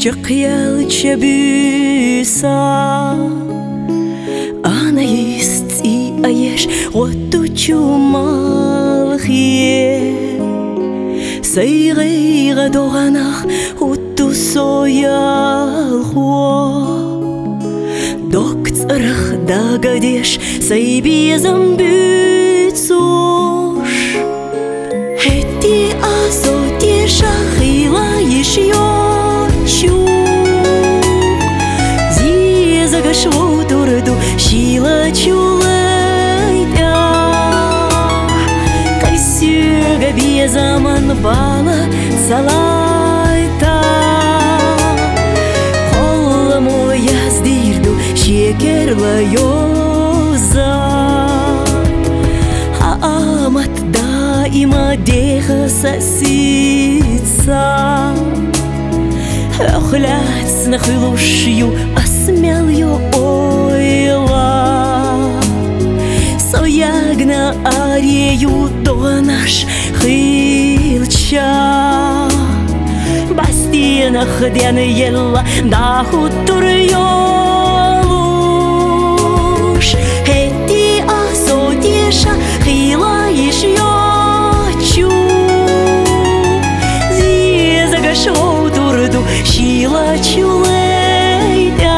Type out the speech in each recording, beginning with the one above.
Чакъялча бюса Анаист и аеш Роту чумалхие Сайгыйга доғанақ Уту соялхуа Доктырық дагадеш Сайбезім бүтсуш Хетти азо теша Хила ешьё Шутурду шила чулайда Кайсюга безаман бала салайта Қолымы яздырду шекерлі йоза Амат даима деха сосица Охляцна хылушью осмелью ойла Соягна арею донаш хылча Бастинах ден елла да хутур йолуш Хетти асотеша хила ешьёчу Зизага шоутурду шила чулейда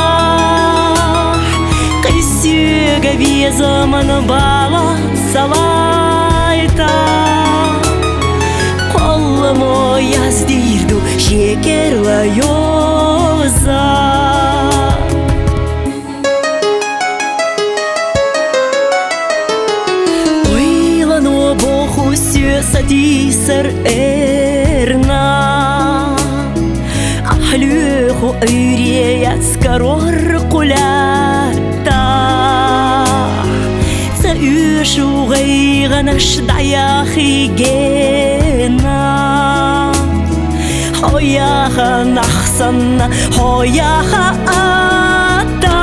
Кайсюга безаман бала салайта Қолымы яздырду шекерлі йоза Ойлану боху сөса тисір эрна Ахлюху үйреят скорор кулята Ца үшу ғайғанаш даяхигена Хояха нахсанна, хояха ата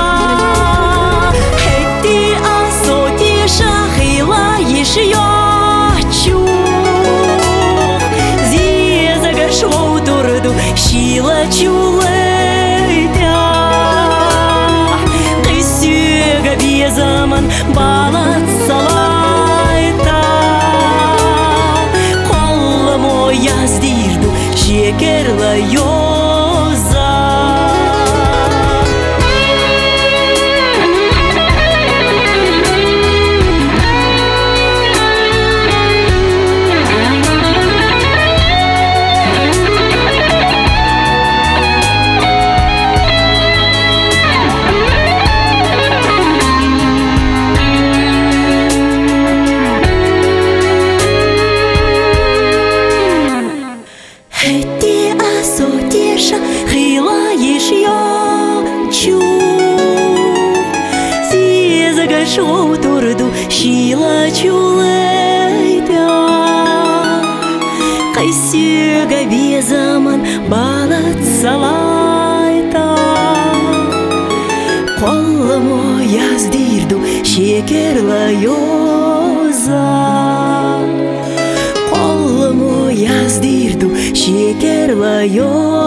Хетти асотеша хила ешьёчу Зезага шоутурду шила чулайда Кайсюга безаман балат салайта Қолымы яздырду шекерлі йоза Хетти асотеша хила ешьёчу Зезага шоутурду шила чулайда Кайсюга безаман балат салайта Қолымы яздырду шекерлі йоза Қолымы яздырду шекерлі йоза